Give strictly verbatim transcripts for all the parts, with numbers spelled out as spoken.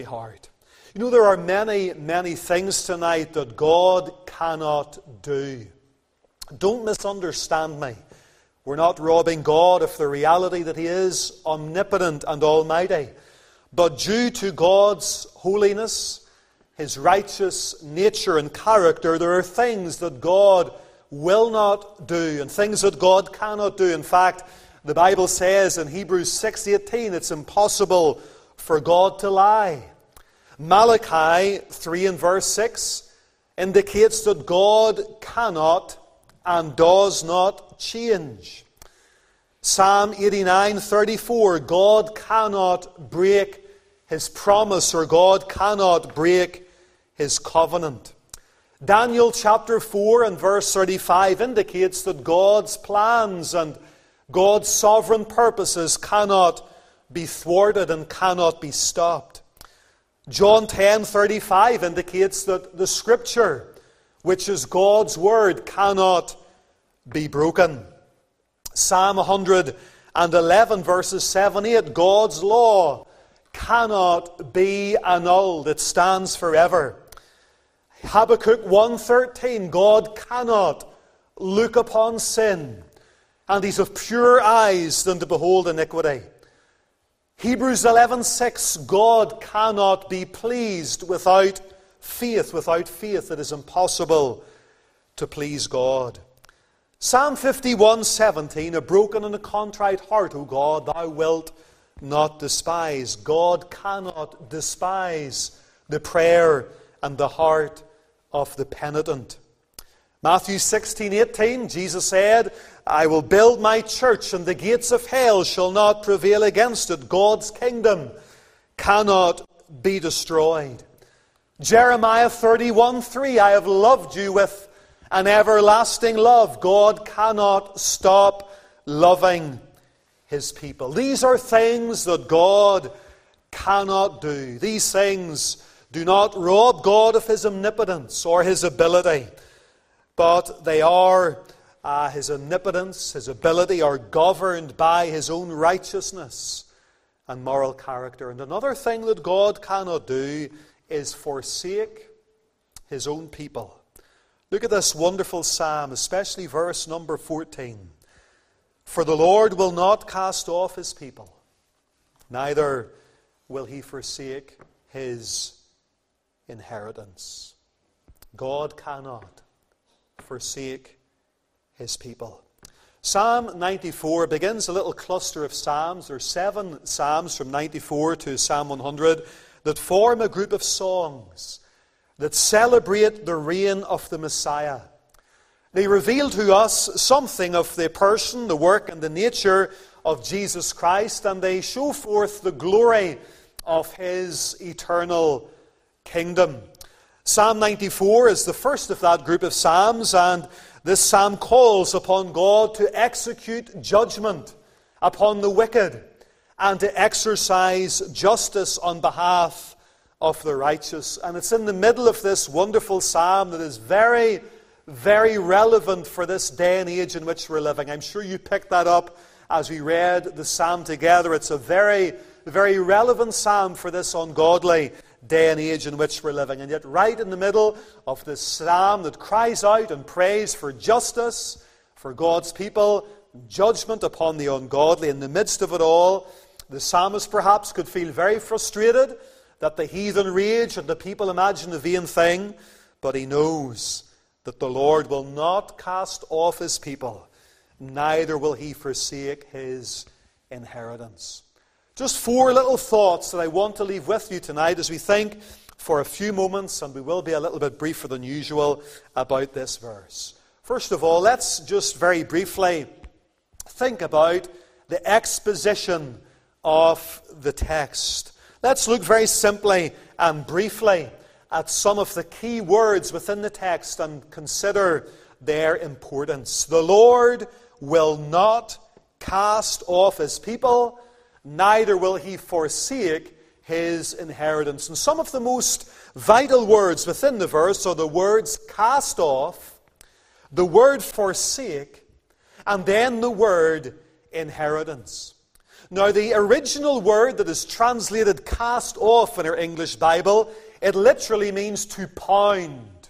heart. You know, there are many, many things tonight that God cannot do. Don't misunderstand me. We're not robbing God of the reality that He is omnipotent and almighty. But due to God's holiness, His righteous nature and character, there are things that God will not do and things that God cannot do. In fact, the Bible says in Hebrews six eighteen, it's impossible for God to lie. Malachi three and verse six indicates that God cannot and does not change. Psalm eighty-nine thirty-four, God cannot break His promise, or God cannot break His covenant. Daniel chapter four and verse thirty-five indicates that God's plans and God's sovereign purposes cannot be thwarted and cannot be stopped. John ten thirty-five indicates that the Scripture, which is God's Word, cannot be broken. Psalm one eleven verses seven eight, God's law cannot be annulled. It stands forever. Habakkuk one thirteen, God cannot look upon sin, and He's of purer eyes than to behold iniquity. Hebrews eleven six, God cannot be pleased without faith. Without faith it is impossible to please God. Psalm fifty-one seventeen, a broken and a contrite heart, O God, Thou wilt not despise. God cannot despise the prayer and the heart of the penitent. Matthew sixteen eighteen, Jesus said, I will build my church, and the gates of hell shall not prevail against it. God's kingdom cannot be destroyed. Jeremiah thirty-one three, I have loved you with an everlasting love. God cannot stop loving His people. These are things that God cannot do. These things do not rob God of His omnipotence or His ability, but they are, uh, His omnipotence, His ability are governed by His own righteousness and moral character. And another thing that God cannot do is forsake His own people. Look at this wonderful psalm, especially verse number fourteen. For the Lord will not cast off His people, neither will He forsake His inheritance. God cannot forsake His people. Psalm ninety-four begins a little cluster of psalms. There are seven psalms from ninety-four to Psalm one hundred that form a group of songs that celebrate the reign of the Messiah. They reveal to us something of the person, the work, and the nature of Jesus Christ, and they show forth the glory of His eternal kingdom. Psalm ninety-four is the first of that group of psalms, and this psalm calls upon God to execute judgment upon the wicked and to exercise justice on behalf of the righteous. And it's in the middle of this wonderful psalm that is very, very relevant for this day and age in which we're living. I'm sure you picked that up as we read the psalm together. It's a very, very relevant psalm for this ungodly day and age in which we're living. And yet right in the middle of this psalm that cries out and prays for justice for God's people, judgment upon the ungodly, in the midst of it all, the psalmist perhaps could feel very frustrated that the heathen rage and the people imagine a vain thing, but he knows that the Lord will not cast off His people, neither will He forsake His inheritance. Just four little thoughts that I want to leave with you tonight as we think for a few moments, and we will be a little bit briefer than usual about this verse. First of all, let's just very briefly think about the exposition of the text. Let's look very simply and briefly at some of the key words within the text and consider their importance. The Lord will not cast off His people, neither will He forsake His inheritance. And some of the most vital words within the verse are the words cast off, the word forsake, and then the word inheritance. Now, the original word that is translated cast off in our English Bible, it literally means to pound,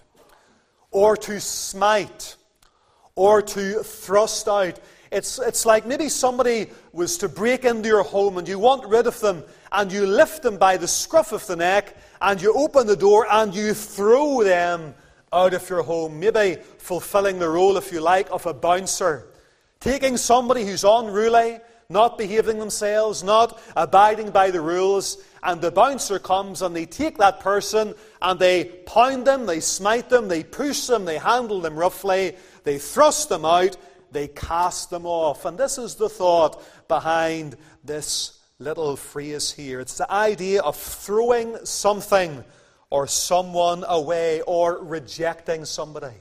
or to smite, or to thrust out. It's, it's like maybe somebody was to break into your home and you want rid of them, and you lift them by the scruff of the neck, and you open the door and you throw them out of your home, maybe fulfilling the role, if you like, of a bouncer. Taking somebody who's unruly, not behaving themselves, not abiding by the rules, and the bouncer comes and they take that person and they pound them, they smite them, they push them, they handle them roughly, they thrust them out, they cast them off. And this is the thought behind this little phrase here. It's the idea of throwing something or someone away, or rejecting somebody.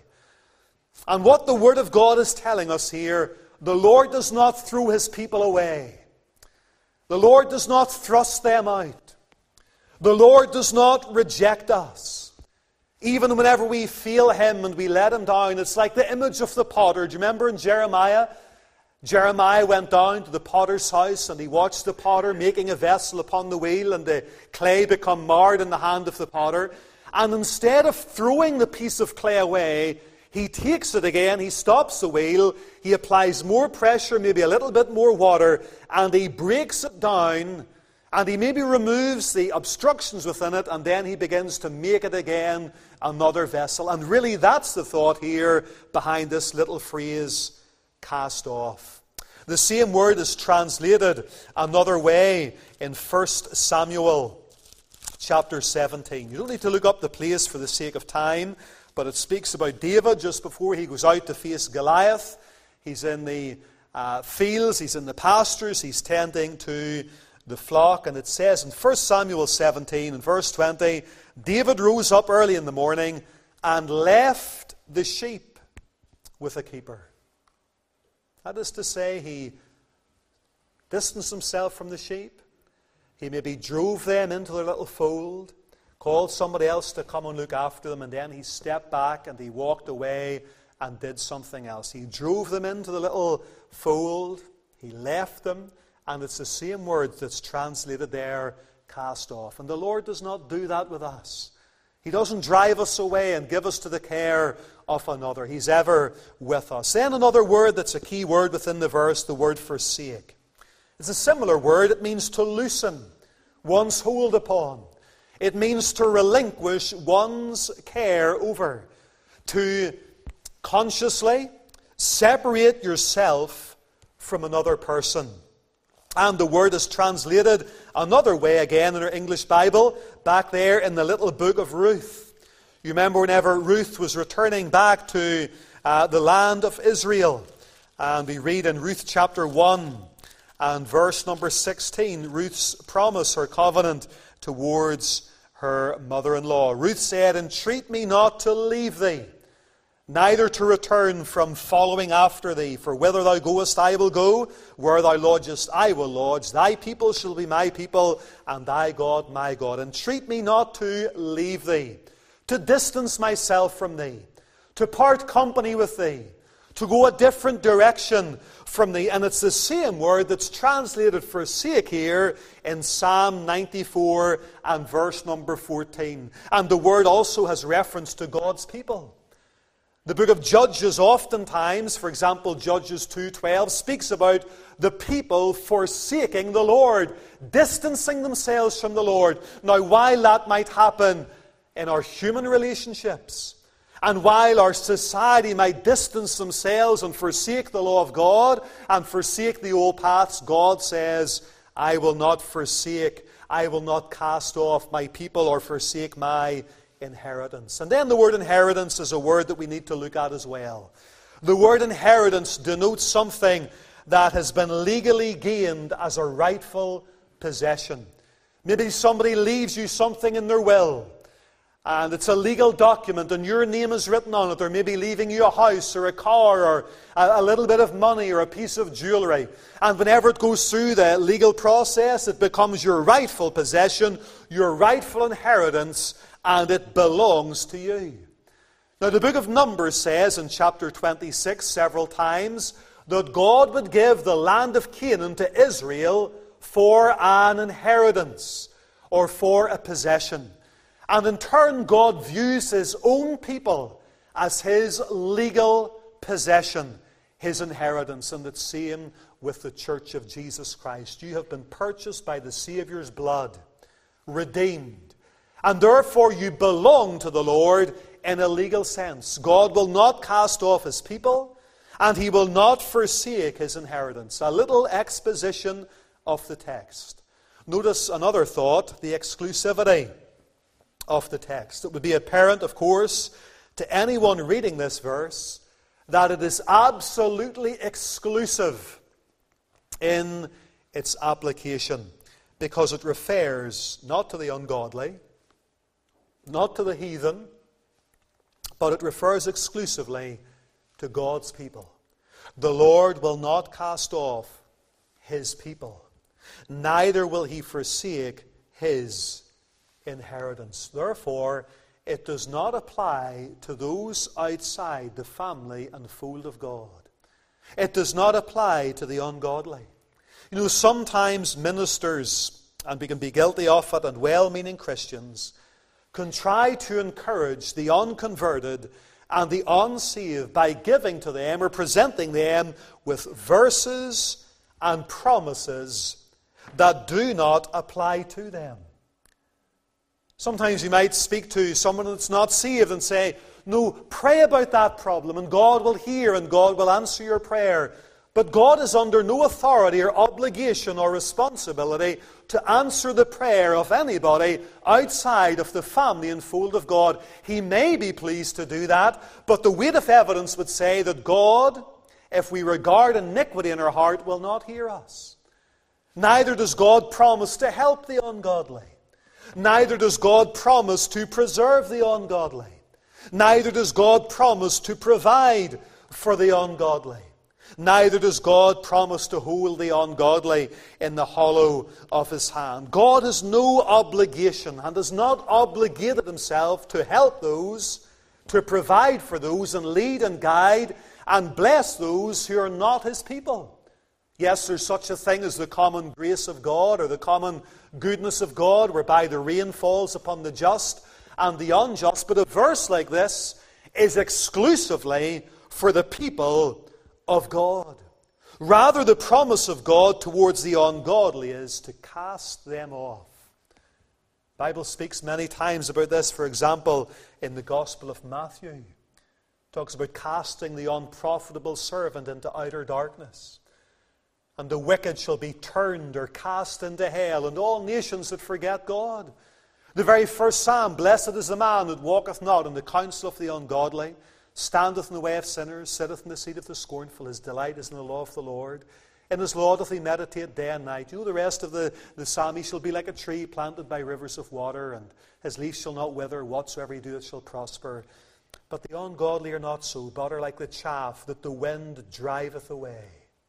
And what the Word of God is telling us here, the Lord does not throw His people away. The Lord does not thrust them out. The Lord does not reject us. Even whenever we fail Him and we let Him down, it's like the image of the potter. Do you remember in Jeremiah? Jeremiah went down to the potter's house and he watched the potter making a vessel upon the wheel, and the clay become marred in the hand of the potter. And instead of throwing the piece of clay away, he takes it again, he stops the wheel, he applies more pressure, maybe a little bit more water, and he breaks it down, and he maybe removes the obstructions within it, and then he begins to make it again another vessel. And really that's the thought here behind this little phrase, cast off. The same word is translated another way in First Samuel chapter seventeen. You don't need to look up the place for the sake of time, but it speaks about David just before he goes out to face Goliath. He's in the uh, fields, he's in the pastures, he's tending to the flock, and it says in First Samuel seventeen and verse twenty, David rose up early in the morning and left the sheep with a keeper. That is to say, he distanced himself from the sheep. He maybe drove them into their little fold, called somebody else to come and look after them, and then he stepped back and he walked away and did something else. He drove them into the little fold, he left them, and it's the same word that's translated there, cast off. And the Lord does not do that with us. He doesn't drive us away and give us to the care of another. He's ever with us. Then another word that's a key word within the verse, the word forsake. It's a similar word. It means to loosen one's hold upon. It means to relinquish one's care over. To consciously separate yourself from another person. And the word is translated another way again in our English Bible, back there in the little book of Ruth. You remember whenever Ruth was returning back to uh, the land of Israel. And we read in Ruth chapter one and verse number sixteen, Ruth's promise, her covenant towards her mother-in-law. Ruth said, "Entreat me not to leave thee, neither to return from following after thee. For whither thou goest, I will go. Where thou lodgest, I will lodge. Thy people shall be my people, and thy God my God. Entreat me not to leave thee, to distance myself from thee, to part company with thee, to go a different direction from thee." And it's the same word that's translated forsake here in Psalm ninety-four and verse number fourteen. And the word also has reference to God's people. The book of Judges oftentimes, for example, Judges two twelve, speaks about the people forsaking the Lord, distancing themselves from the Lord. Now, while that might happen in our human relationships, and while our society might distance themselves and forsake the law of God and forsake the old paths, God says, I will not forsake, I will not cast off my people or forsake my inheritance. And then the word inheritance is a word that we need to look at as well. The word inheritance denotes something that has been legally gained as a rightful possession. Maybe somebody leaves you something in their will, and it's a legal document, and your name is written on it, or maybe leaving you a house or a car or a, a little bit of money or a piece of jewellery. And whenever it goes through the legal process, it becomes your rightful possession, your rightful inheritance, and it belongs to you. Now, the book of Numbers says in chapter twenty-six several times that God would give the land of Canaan to Israel for an inheritance or for a possession. And in turn, God views his own people as his legal possession, his inheritance. And it's same with the church of Jesus Christ. You have been purchased by the Saviour's blood, redeemed. And therefore you belong to the Lord in a legal sense. God will not cast off his people, and he will not forsake his inheritance. A little exposition of the text. Notice another thought, the exclusivity of the text. It would be apparent, of course, to anyone reading this verse that it is absolutely exclusive in its application, because it refers not to the ungodly, not to the heathen, but it refers exclusively to God's people. The Lord will not cast off his people, neither will he forsake his inheritance. Therefore, it does not apply to those outside the family and fold of God. It does not apply to the ungodly. You know, sometimes ministers, and we can be guilty of it, and well-meaning Christians, can try to encourage the unconverted and the unsaved by giving to them or presenting them with verses and promises that do not apply to them. Sometimes you might speak to someone that's not saved and say, no, pray about that problem and God will hear and God will answer your prayer. But God is under no authority or obligation or responsibility to answer the prayer of anybody outside of the family and fold of God. He may be pleased to do that, but the weight of evidence would say that God, if we regard iniquity in our heart, will not hear us. Neither does God promise to help the ungodly. Neither does God promise to preserve the ungodly. Neither does God promise to provide for the ungodly. Neither does God promise to hold the ungodly in the hollow of his hand. God has no obligation and has not obligated himself to help those, to provide for those, and lead and guide and bless those who are not his people. Yes, there's such a thing as the common grace of God or the common goodness of God, whereby the rain falls upon the just and the unjust. But a verse like this is exclusively for the people of God. Rather, the promise of God towards the ungodly is to cast them off. The Bible speaks many times about this. For example, in the Gospel of Matthew, it talks about casting the unprofitable servant into outer darkness. And the wicked shall be turned or cast into hell, and all nations that forget God. The very first psalm, blessed is the man that walketh not in the counsel of the ungodly, standeth in the way of sinners, sitteth in the seat of the scornful. His delight is in the law of the Lord. In his law doth he meditate day and night. You know the rest of the, the psalm, he shall be like a tree planted by rivers of water, and his leaf shall not wither, whatsoever he doeth shall prosper. But the ungodly are not so, but are like the chaff that the wind driveth away.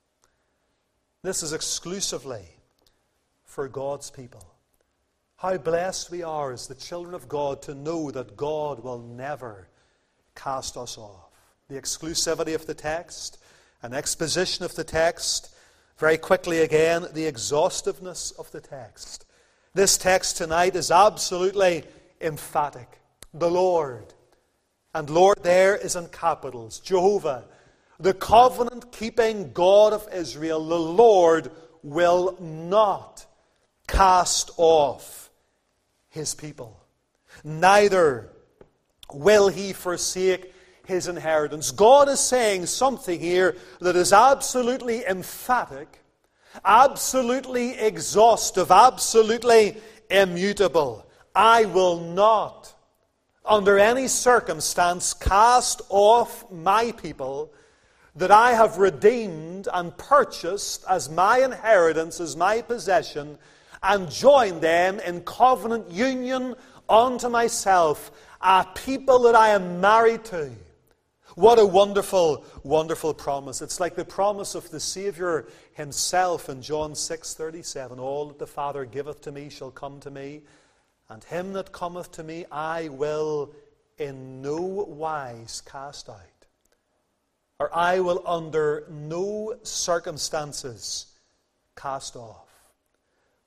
This is exclusively for God's people. How blessed we are as the children of God to know that God will never cast us off. The exclusivity of the text, an exposition of the text, very quickly again, the exhaustiveness of the text. This text tonight is absolutely emphatic. The Lord. And Lord there is in capitals. Jehovah, the covenant-keeping God of Israel, the Lord will not cast off his people. Neither will he forsake his inheritance. God is saying something here that is absolutely emphatic, absolutely exhaustive, absolutely immutable. I will not, under any circumstance, cast off my people that I have redeemed and purchased as my inheritance, as my possession, and joined them in covenant union unto myself, a people that I am married to. What a wonderful, wonderful promise. It's like the promise of the Savior himself in John six thirty-seven. All that the Father giveth to me shall come to me, and him that cometh to me I will in no wise cast out. Or I will under no circumstances cast off.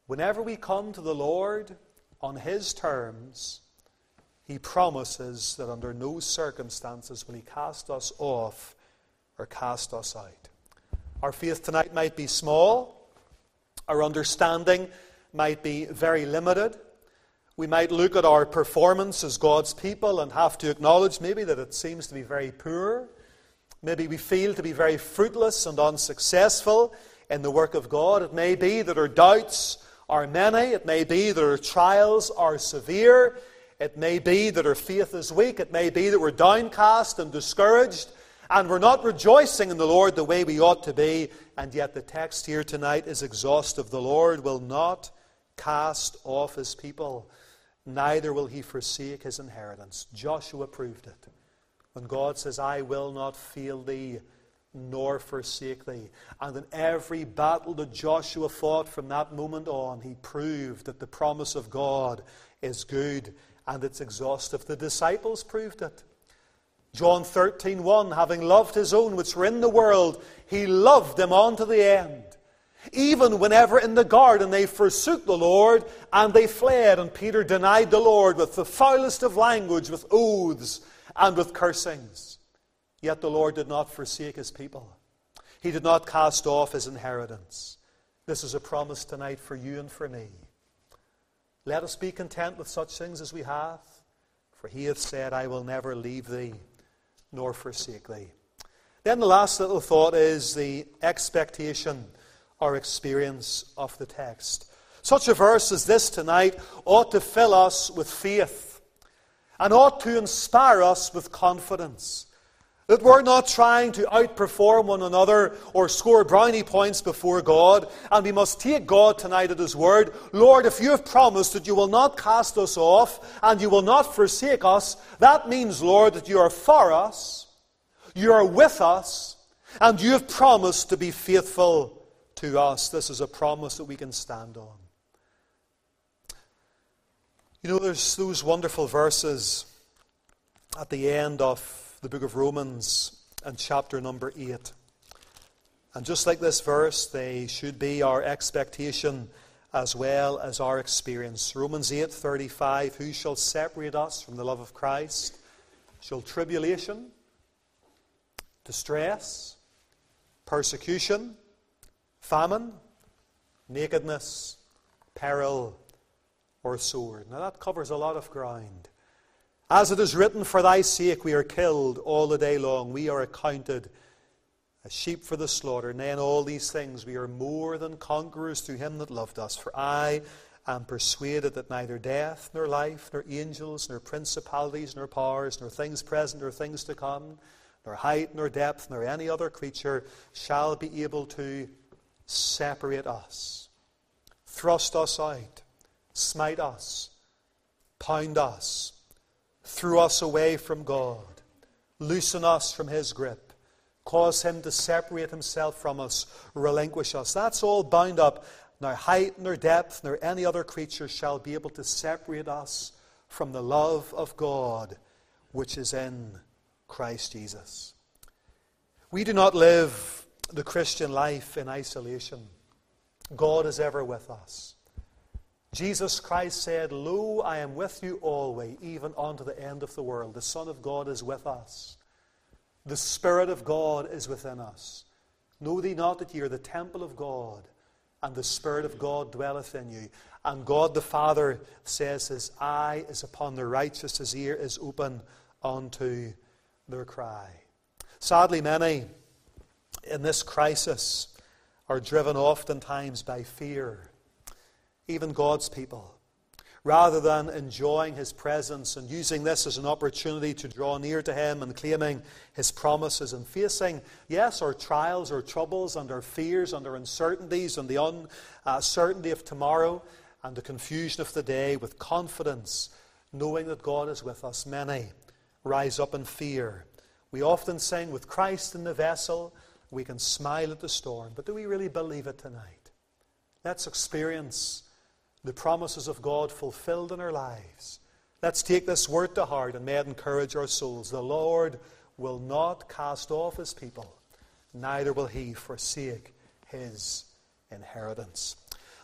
Whenever we come to the Lord on His terms, He promises that under no circumstances will He cast us off or cast us out. Our faith tonight might be small. Our understanding might be very limited. We might look at our performance as God's people and have to acknowledge maybe that it seems to be very poor. Maybe we feel to be very fruitless and unsuccessful in the work of God. It may be that our doubts are many. It may be that our trials are severe. It may be that our faith is weak. It may be that we're downcast and discouraged and we're not rejoicing in the Lord the way we ought to be. And yet the text here tonight is exhaustive. The Lord will not cast off His people, neither will He forsake His inheritance. Joshua proved it. When God says, I will not fail thee, nor forsake thee. And in every battle that Joshua fought from that moment on, he proved that the promise of God is good and it's exhaustive. The disciples proved it. John thirteen one, having loved His own which were in the world, He loved them unto the end. Even whenever in the garden they forsook the Lord and they fled, and Peter denied the Lord with the foulest of language, with oaths and with cursings. Yet the Lord did not forsake His people. He did not cast off His inheritance. This is a promise tonight for you and for me. Let us be content with such things as we have, for He hath said, I will never leave thee nor forsake thee. Then the last little thought is the expectation or experience of the text. Such a verse as this tonight ought to fill us with faith and ought to inspire us with confidence. That we're not trying to outperform one another or score brownie points before God. And we must take God tonight at His word. Lord, if you have promised that you will not cast us off and you will not forsake us, that means, Lord, that you are for us, you are with us, and you have promised to be faithful to us. This is a promise that we can stand on. You know, there's those wonderful verses at the end of the book of Romans and chapter number eight. And just like this verse, they should be our expectation as well as our experience. Romans eight thirty-five, who shall separate us from the love of Christ? Shall tribulation, distress, persecution, famine, nakedness, peril, or sword? Now that covers a lot of ground. As it is written, for thy sake we are killed all the day long. We are accounted as sheep for the slaughter. Nay, in all these things we are more than conquerors through Him that loved us. For I am persuaded that neither death, nor life, nor angels, nor principalities, nor powers, nor things present, nor things to come, nor height, nor depth, nor any other creature shall be able to separate us, thrust us out, smite us, pound us, threw us away from God, loosen us from His grip, cause Him to separate Himself from us, relinquish us. That's all bound up. Nor height, nor depth, nor any other creature shall be able to separate us from the love of God which is in Christ Jesus. We do not live the Christian life in isolation. God is ever with us. Jesus Christ said, Lo, I am with you always, even unto the end of the world. The Son of God is with us. The Spirit of God is within us. Know thee not that ye are the temple of God, and the Spirit of God dwelleth in you. And God the Father says, His eye is upon the righteous, His ear is open unto their cry. Sadly, many in this crisis are driven oftentimes by fear. Even God's people, rather than enjoying His presence and using this as an opportunity to draw near to Him and claiming His promises and facing, yes, our trials, our troubles, and our fears, and our uncertainties, and the uncertainty of tomorrow, and the confusion of the day with confidence, knowing that God is with us. Many rise up in fear. We often sing, with Christ in the vessel, we can smile at the storm. But do we really believe it tonight? Let's experience the promises of God fulfilled in our lives. Let's take this word to heart and may it encourage our souls. The Lord will not cast off His people, neither will He forsake His inheritance.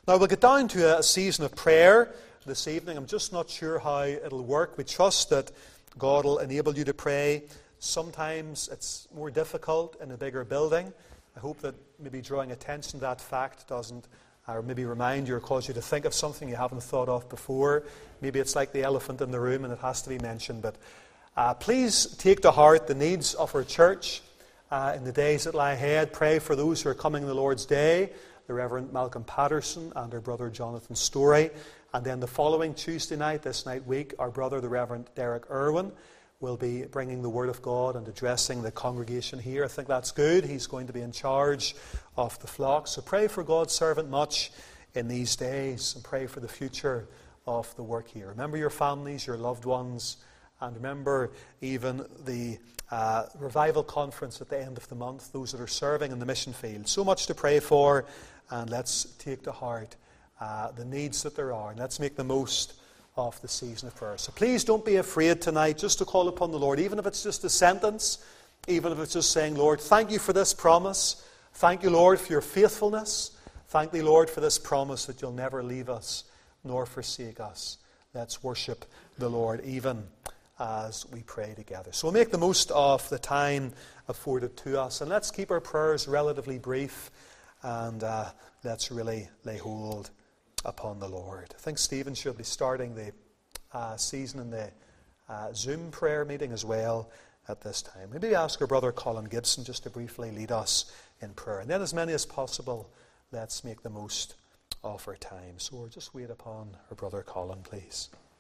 Now we'll get down to a season of prayer this evening. I'm just not sure how it'll work. We trust that God will enable you to pray. Sometimes it's more difficult in a bigger building. I hope that maybe drawing attention to that fact doesn't, or maybe remind you or cause you to think of something you haven't thought of before. Maybe it's like the elephant in the room and it has to be mentioned. But uh, please take to heart the needs of our church uh, in the days that lie ahead. Pray for those who are coming on the Lord's Day, the Reverend Malcolm Patterson and our brother Jonathan Story. And then the following Tuesday night, this night week, our brother, the Reverend Derek Irwin, will be bringing the Word of God and addressing the congregation here. I think that's good. He's going to be in charge of the flock. So pray for God's servant much in these days and pray for the future of the work here. Remember your families, your loved ones, and remember even the uh, revival conference at the end of the month, those that are serving in the mission field. So much to pray for, and let's take to heart uh, the needs that there are, and let's make the most of the season of prayer. So please don't be afraid tonight just to call upon the Lord, even if it's just a sentence, even if it's just saying, Lord, thank you for this promise. Thank you, Lord, for your faithfulness. Thank thee, Lord, for this promise that you'll never leave us nor forsake us. Let's worship the Lord even as we pray together. So we'll make the most of the time afforded to us, and let's keep our prayers relatively brief, and uh, let's really lay hold upon the Lord. I think Stephen should be starting the uh, season in the uh, Zoom prayer meeting as well at this time. Maybe ask our brother Colin Gibson just to briefly lead us in prayer. And then as many as possible, let's make the most of our time. So we'll just wait upon our brother Colin, please.